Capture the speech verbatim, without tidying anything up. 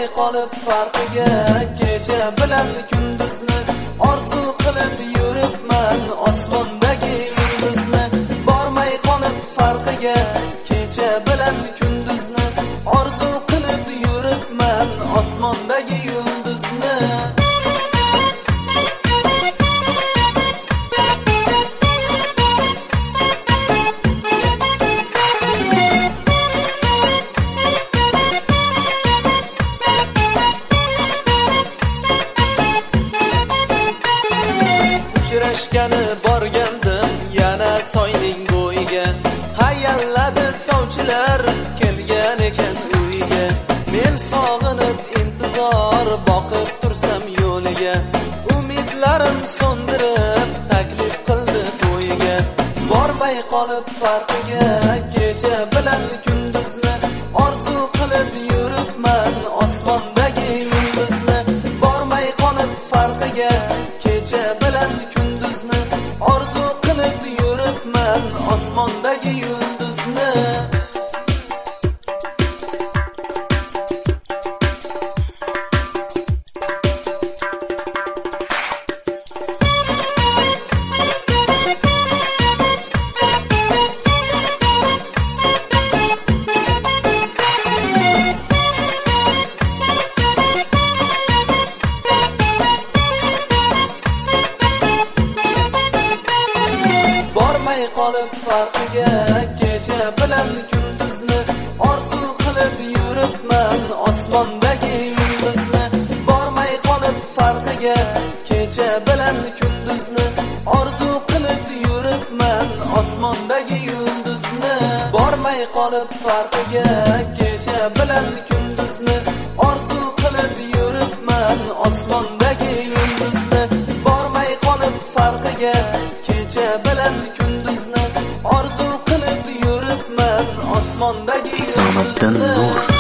qolib farqiga, kecha bilan kunduzni orzu qilib yuribman osmondagi yulduzni. Bormay qolib farqiga, kecha bilan kunduzni orzu qilib yuribman osmondagi yulduzni. Uchrashgani borgandim yana soyning bo'yiga, hayalladi sovchilar kelgan ekan uyiga. Men sog'inib intizor boqib tursam yo'liga, umidlarim so'ndirib taklif qildi to'yiga. Bormay qolib farqiga, kecha bilan kunduzni orzu qilib yuribman osmondagi yulduzni. Bormay qolib farqiga, kecha bilan kunduzni orzu qilib yuribman osmondagi yulduzni. Bormay qolib farqiga, kecha bilan kunduzni orzu qilib yuribman osmondagi yulduzni. Bormay qolib farqiga, kecha bilan kunduzni orzu qilib yuribman osmondagi yulduzni. Bormay qolib farqiga, kecha bilan kunduzni orzu qilib yuribman osmondagi yulduzni. Bormay qolib farqiga, kecha bilan kunduzni orzu qilib yuribman osmondagi yulduzni.